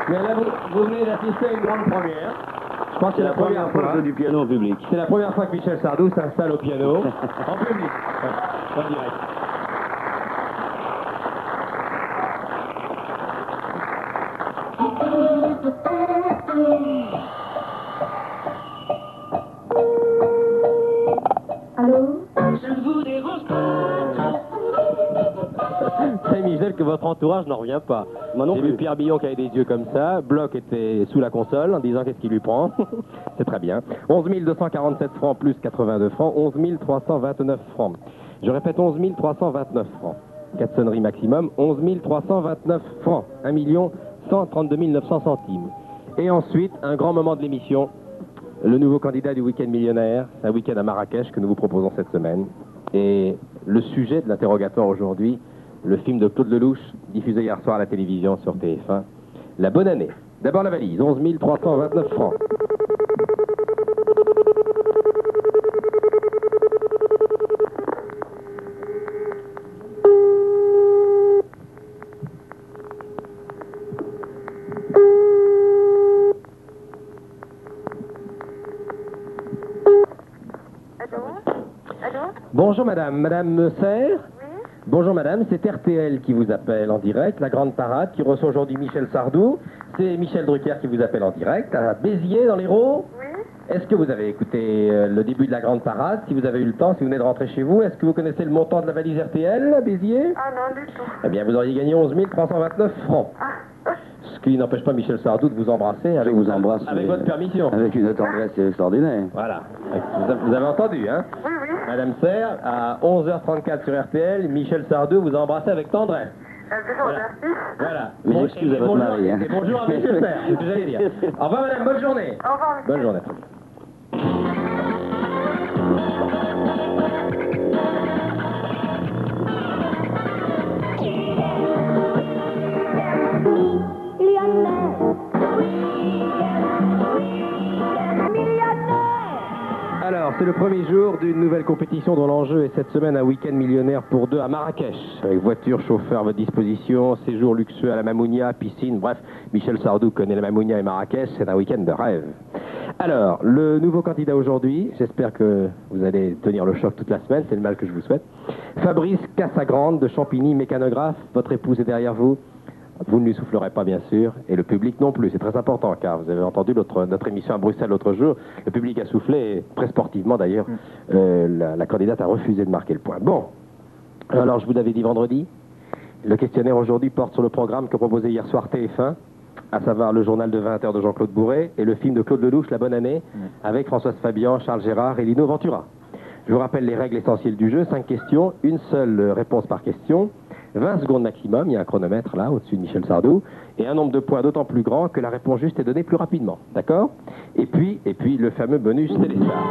Mais là, vous venez d'assister à une grande première. Je crois que c'est la première fois du piano en public. C'est la première fois que Michel Sardou s'installe au piano, en public, en direct. Allô? C'est Michel que votre entourage n'en revient pas. Moi non J'ai plus. vu Pierre Billon qui avait des yeux comme ça. Bloch était sous la console en disant qu'est-ce qu'il lui prend. C'est très bien. 11 247 francs plus 82 francs. 11 329 francs. Je répète 11 329 francs. 4 sonneries maximum. 11 329 francs. 1 132 900 centimes. Et ensuite, un grand moment de l'émission. Le nouveau candidat du Week-end millionnaire. C'est un week-end à Marrakech que nous vous proposons cette semaine. Et le sujet de l'interrogatoire aujourd'hui, le film de Claude Lelouch, diffusé hier soir à la télévision sur TF1. La bonne année. D'abord la valise, 11 329 francs. Bonjour madame, madame Serre. Bonjour madame, c'est RTL qui vous appelle en direct, la grande parade qui reçoit aujourd'hui Michel Sardou. C'est Michel Drucker qui vous appelle en direct, à Béziers dans l'Hérault. Oui. Est-ce que vous avez écouté le début de la grande parade, si vous avez eu le temps, si vous venez de rentrer chez vous? Est-ce que vous connaissez le montant de la valise RTL à Béziers? Ah non, du tout. Eh bien, vous auriez gagné 11 329 francs. Ah. Ce qui n'empêche pas Michel Sardou de vous embrasser avec, vous embrasse, avec mais votre permission. Avec une tendresse extraordinaire. Voilà. Vous avez entendu, hein? Oui, oui. Madame Serre, à 11h34 sur RTL, Michel Sardou vous a embrassé avec tendresse. Voilà. Merci. Voilà. Mais j'excuse à votre bonjour, mari, hein. Et bonjour à Michel Serre, c'est ce que j'allais dire. Au revoir madame, bonne journée. Au revoir. Bonne journée. Alors, c'est le premier jour d'une nouvelle compétition dont l'enjeu est cette semaine un week-end millionnaire pour deux à Marrakech. Avec voiture, chauffeur à votre disposition, séjour luxueux à la Mamounia, piscine, bref, Michel Sardou connaît la Mamounia et Marrakech, c'est un week-end de rêve. Alors, le nouveau candidat aujourd'hui, j'espère que vous allez tenir le choc toute la semaine, c'est le mal que je vous souhaite. Fabrice Cassagrande de Champigny, mécanographe, votre épouse est derrière vous. Vous ne lui soufflerez pas, bien sûr, et le public non plus. C'est très important, car vous avez entendu notre émission à Bruxelles l'autre jour. Le public a soufflé, et très sportivement d'ailleurs. La candidate a refusé de marquer le point. Bon, alors je vous l'avais dit vendredi. Le questionnaire aujourd'hui porte sur le programme que proposait hier soir TF1, à savoir le journal de 20h de Jean-Claude Bourret et le film de Claude Lelouch, La Bonne Année, avec Françoise Fabian, Charles Gérard et Lino Ventura. Je vous rappelle les règles essentielles du jeu. 5 questions, une seule réponse par question. 20 secondes maximum, il y a un chronomètre là, au-dessus de Michel Sardou, et un nombre de points d'autant plus grand que la réponse juste est donnée plus rapidement, d'accord? Et puis, le fameux bonus Téléstar.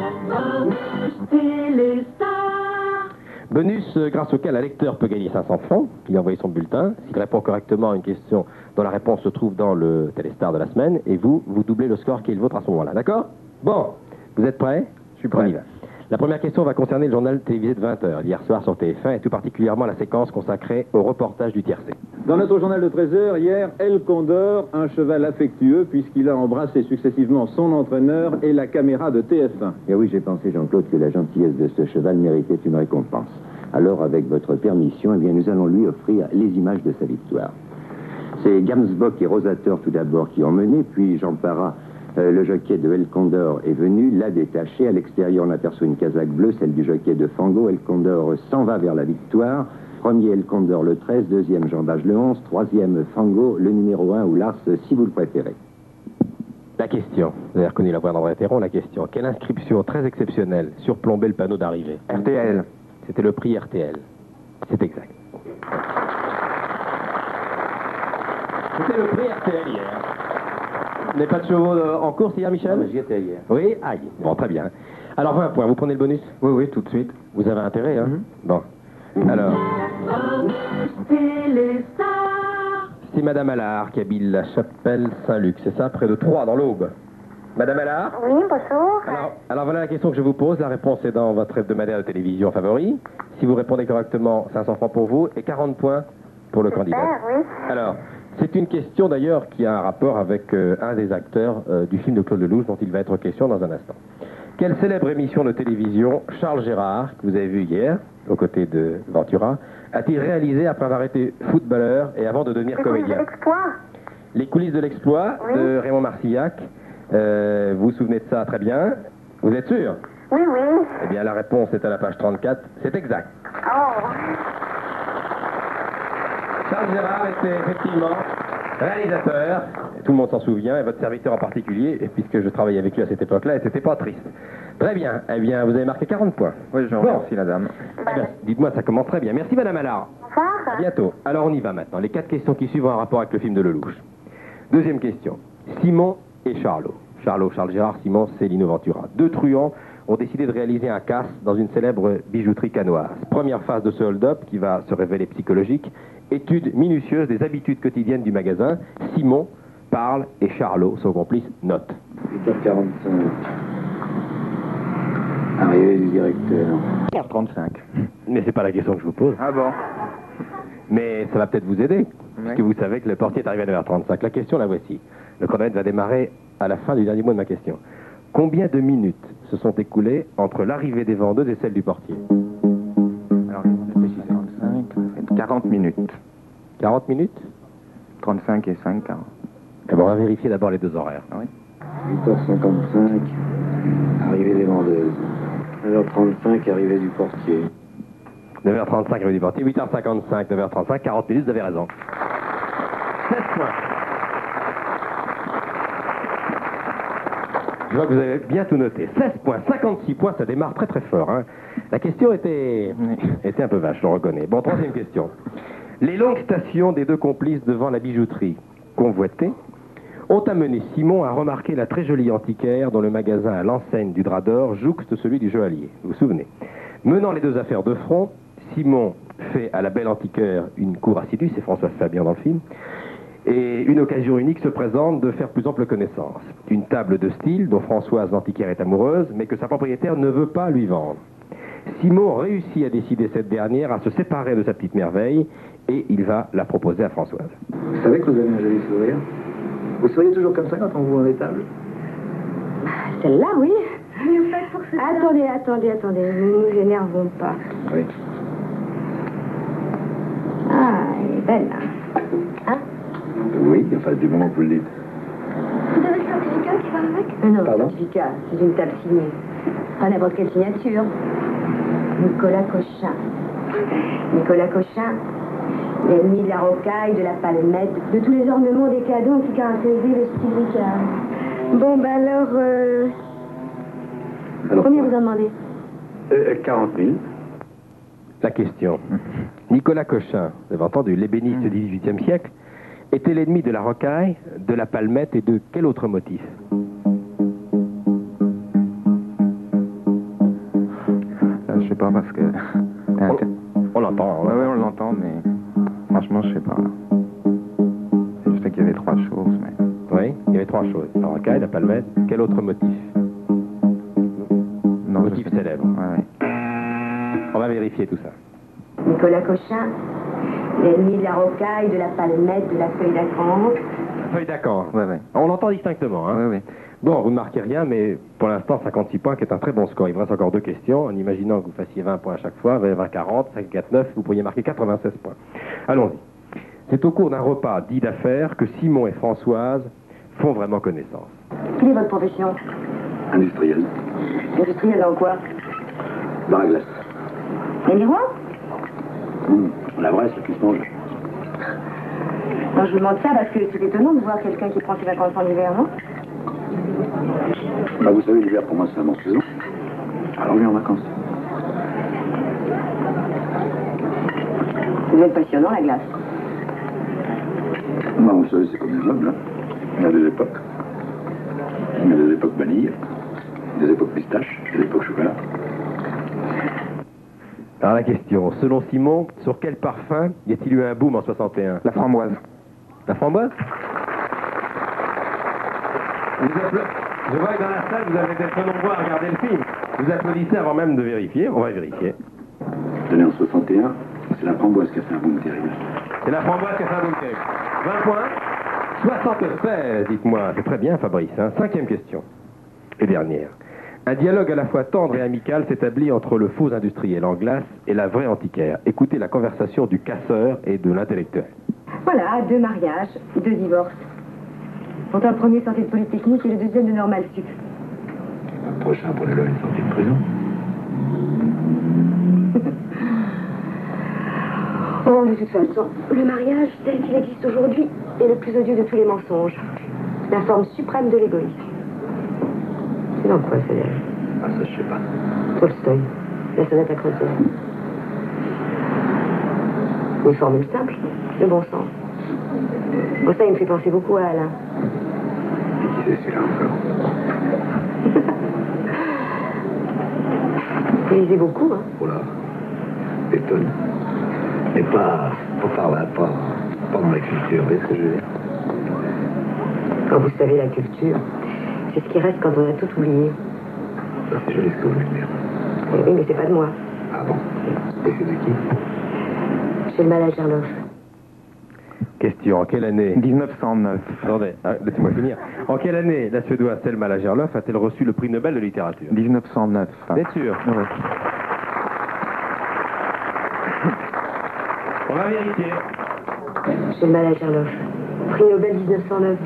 Bonus grâce auquel un lecteur peut gagner 500 francs, il a envoyé son bulletin, s'il répond correctement à une question dont la réponse se trouve dans le Téléstar de la semaine, et vous doublez le score qui est le vôtre à ce moment-là, d'accord? Bon, vous êtes prêts? Je suis prêt. On y va. La première question va concerner le journal télévisé de 20h, hier soir sur TF1, et tout particulièrement la séquence consacrée au reportage du tiercé. Dans notre journal de 13h, hier, El Condor, un cheval affectueux, puisqu'il a embrassé successivement son entraîneur et la caméra de TF1. Et oui, j'ai pensé, Jean-Claude, que la gentillesse de ce cheval méritait une récompense. Alors, avec votre permission, eh bien, nous allons lui offrir les images de sa victoire. C'est Gamsbock et Rosator tout d'abord qui ont mené, puis Jean Parra, le jockey de El Condor, est venu, l'a détaché. À l'extérieur, on aperçoit une casaque bleue, celle du jockey de Fango. El Condor s'en va vers la victoire. Premier El Condor le 13, deuxième Jean Bage le 11, troisième Fango, le numéro 1 ou Lars, si vous le préférez. La question, vous avez reconnu la voix d'André Théron, la question. Quelle inscription très exceptionnelle surplombait le panneau d'arrivée? RTL. C'était le prix RTL. C'est exact. C'était le prix RTL hier. Vous n'avez pas de chevaux en course hier, Michel? J'y étais hier. Oui? Aïe. Bon, très bien. Alors, 20 points. Vous prenez le bonus? Oui, oui, tout de suite. Vous avez intérêt, hein? Bon. Alors. C'est Madame Allard qui habite la chapelle Saint-Luc, c'est ça? Près de Troyes, dans l'Aube. Madame Allard? Oui, bonjour. Alors voilà la question que je vous pose. La réponse est dans votre hebdomadaire de télévision favori. Si vous répondez correctement, 500 francs pour vous et 40 points pour le candidat. Oui. Alors, C'est une question d'ailleurs qui a un rapport avec un des acteurs du film de Claude Lelouch dont il va être question dans un instant. Quelle célèbre émission de télévision Charles Gérard, que vous avez vu hier, aux côtés de Ventura, a-t-il réalisé après avoir été footballeur et avant de devenir comédien? Les coulisses de l'exploit de Raymond Marcillac. Vous vous souvenez de ça très bien. Vous êtes sûr? Oui, oui. Eh bien, la réponse est à la page 34. C'est exact. Oh. Charles Gérard était effectivement réalisateur. Tout le monde s'en souvient, et votre serviteur en particulier, et puisque je travaillais avec lui à cette époque-là, et c'était pas triste. Très bien. Eh bien, vous avez marqué 40 points. Oui, je remercie la dame. Eh bien, dites-moi, ça commence très bien. Merci, Madame Allard. Au revoir. À bientôt. Alors, on y va maintenant. Les 4 questions qui suivent ont un rapport avec le film de Lelouch. Deuxième question. Simon et Charlot. Charlot, Charles Gérard, Simon, Céline Ventura. 2 truands ont décidé de réaliser un casse dans une célèbre bijouterie cannoise. Première phase de ce hold-up qui va se révéler psychologique. Étude minutieuse des habitudes quotidiennes du magasin. Simon parle et Charlot, son complice, note. 8h45. Arrivée du directeur. 35. Mais c'est pas la question que je vous pose. Ah bon? Mais ça va peut-être vous aider, Oui. puisque vous savez que le portier est arrivé à 9h35. La question, la voici. Le chronomètre va démarrer à la fin du dernier mot de ma question. Combien de minutes se sont écoulées entre l'arrivée des vendeuses et celle du portier? Alors, je réfléchis. 45, 40 minutes. 40 minutes? 35 et 5, 40. Eh ben, on va vérifier d'abord les 2 horaires. Ah oui? 8h55. Arrivée des vendeuses. 9h35. Arrivée du portier. 9h35, arrivée du portier. 8h55, 9h35, 40 minutes, vous avez raison. 16 points. Je vois que vous avez bien tout noté. 16 points, 56 points, ça démarre très très fort. Hein. La question était un peu vache, je le reconnais. Bon, troisième question. Les longues stations des 2 complices devant la bijouterie convoitée ont amené Simon à remarquer la très jolie antiquaire dont le magasin à l'enseigne du drap d'or jouxte celui du joaillier. Vous vous souvenez? Menant les 2 affaires de front, Simon fait à la belle antiquaire une cour assidue, c'est François Fabien dans le film, et une occasion unique se présente de faire plus ample connaissance. Une table de style dont Françoise l'antiquaire est amoureuse, mais que sa propriétaire ne veut pas lui vendre. Simon réussit à décider cette dernière à se séparer de sa petite merveille, et il va la proposer à Françoise. Vous savez que vous avez un joli sourire? Vous souriez toujours comme ça quand on vous vend des tables? Celle-là, oui. Attendez, ne nous énervons pas. Oui. Ah, elle est belle, là. Hein? Oui, enfin, du moment que vous le dites. Vous avez le certificat qui va avec? Non, le Pardon? certificat, c'est une table signée. Pas n'importe quelle signature. Nicolas Cochin. Nicolas Cochin, l'ennemi de la rocaille, de la palmette, de tous les ornements des cadeaux qui caractérisaient le style Ricard. Bon, ben alors, combien vous en demandez? 40 000. La question. Nicolas Cochin, vous avez entendu, l'ébéniste du XVIIIe siècle, était l'ennemi de la rocaille, de la palmette et de quel autre motif? Je sais pas parce que... On l'entend. Oui, on l'entend, mais franchement, je sais pas. Je sais qu'il y avait 3 choses, mais... Oui, il y avait 3 choses. La rocaille, la palmette, quel autre motif? Non, je Motif sais pas. célèbre. Ouais. On va vérifier tout ça. Nicolas Cochin, l'ennemi de la rocaille, de la palmette, de la feuille d'acanthe. Feuille d'accord. Ouais. On l'entend distinctement. Hein. Oui. Bon, vous ne marquez rien, mais pour l'instant, 56 points, qui est un très bon score. Il vous reste encore 2 questions. En imaginant que vous fassiez 20 points à chaque fois, 20, 40, 5, 4, 9, vous pourriez marquer 96 points. Allons-y. C'est au cours d'un repas dit d'affaires que Simon et Françoise font vraiment connaissance. Quelle est votre profession? Industriel. Industriel dans quoi? Dans la glace. Les miroirs? La vraie, c'est qui se mange. Non, je vous demande ça parce que c'est étonnant de voir quelqu'un qui prend ses vacances en hiver, non? Bah, vous savez, l'hiver, pour moi, c'est la bonne saison. Alors, on vient en vacances. Vous êtes passionnant, la glace. Bah, vous savez, c'est comme les meubles, hein. Il y a des époques. Il y a des époques vanille, des époques pistache, des époques chocolat. Alors la question, selon Simon, sur quel parfum y a-t-il eu un boom en 61? La framboise. La framboise? Je vois que dans la salle, vous avez été très nombreux à regarder le film. Vous applaudissez avant même de vérifier. On va vérifier. Tenez, en 61, c'est la framboise qui a fait un boom terrible. C'est la framboise qui a fait un bouquet. 20 points. 76, dites-moi. C'est très bien, Fabrice. Hein. 5e question. Et dernière. Un dialogue à la fois tendre et amical s'établit entre le faux industriel en glace et la vraie antiquaire. Écoutez la conversation du casseur et de l'intellectuel. Voilà, 2 mariages, 2 divorces. Pourtant, le premier sorti de Polytechnique et le deuxième de Normal Sup. Le prochain pour une sortie de prison. Oh, de toute façon, le mariage, tel qu'il existe aujourd'hui, est le plus odieux de tous les mensonges. La forme suprême de l'égoïsme. C'est dans quoi, Fidel? Ah, ça, je sais pas. Tolstoï, la sonate à creuser. Une formule simple, le bon sens. Bon, ça, il me fait penser beaucoup à Alain. Et qui c'est celui-là encore? Vous lisez beaucoup, hein? Oh là, étonne. Mais pas par là, pas dans la culture, vous voyez ce que je veux dire? Quand vous savez la culture, c'est ce qui reste quand on a tout oublié. Ça, c'est joli ce que vous voulez dire. Oui, mais c'est pas de moi. Ah bon? Et c'est de qui? J'ai le mal à Gerloff. Question. En quelle année 1909. Attendez, laissez-moi finir. En quelle année la Suédoise Selma Lagerlöf a-t-elle reçu le prix Nobel de littérature 1909. Bien sûr. Ouais. On va vérifier. J'ai le mal à Gerloff. Prix Nobel 1909.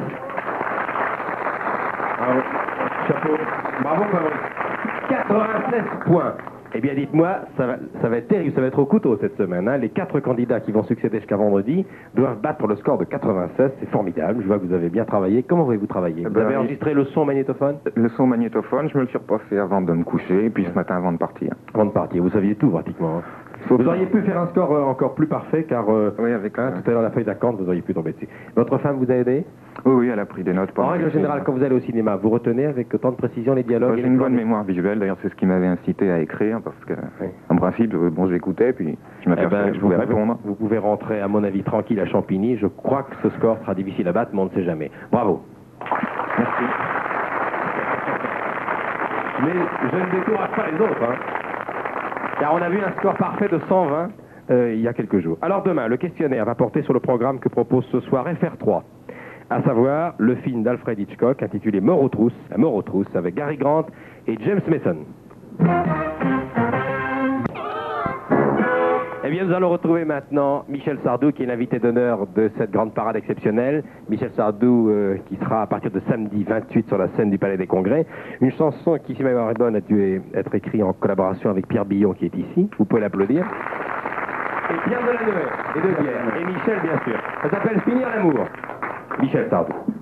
Bravo. Chapeau. Bravo, Fabrice. 96 points. Eh bien, dites-moi, ça va être terrible, ça va être au couteau cette semaine. Hein. Les 4 candidats qui vont succéder jusqu'à vendredi doivent battre le score de 96. C'est formidable. Je vois que vous avez bien travaillé. Comment avez-vous travaillé? Vous avez enregistré le son magnétophone? Le son magnétophone, je me le suis repassé avant de me coucher, et puis ce matin avant de partir. Avant de partir, vous saviez tout pratiquement. Hein. Vous auriez pu faire un score encore plus parfait, car oui, avec tout à l'heure la feuille d'accorde, vous auriez pu tomber dessus. Votre femme vous a aidé? Oui, elle a pris des notes. En règle générale, quand vous allez au cinéma, vous retenez avec autant de précision les dialogues? J'ai une bonne mémoire visuelle, d'ailleurs c'est ce qui m'avait incité à écrire, parce que, en principe, bon, j'écoutais, puis je m'aperçois que je pouvais répondre. Vous pouvez rentrer, à mon avis, tranquille à Champigny. Je crois que ce score sera difficile à battre, mais on ne sait jamais. Bravo. Merci. Mais je ne décourage pas les autres, hein. Car on a vu un score parfait de 120 il y a quelques jours. Alors demain, le questionnaire va porter sur le programme que propose ce soir FR3, à savoir le film d'Alfred Hitchcock intitulé Mort aux trousses, avec Gary Grant et James Mason. Eh bien, nous allons retrouver maintenant Michel Sardou, qui est l'invité d'honneur de cette grande parade exceptionnelle. Michel Sardou, qui sera à partir de samedi 28 sur la scène du Palais des Congrès. Une chanson qui, si ma mémoire est bonne, a dû être écrite en collaboration avec Pierre Billon, qui est ici. Vous pouvez l'applaudir. Et Pierre Delanoë, et De Guerre, et Michel, bien sûr. Ça s'appelle Finir l'amour. Michel Sardou.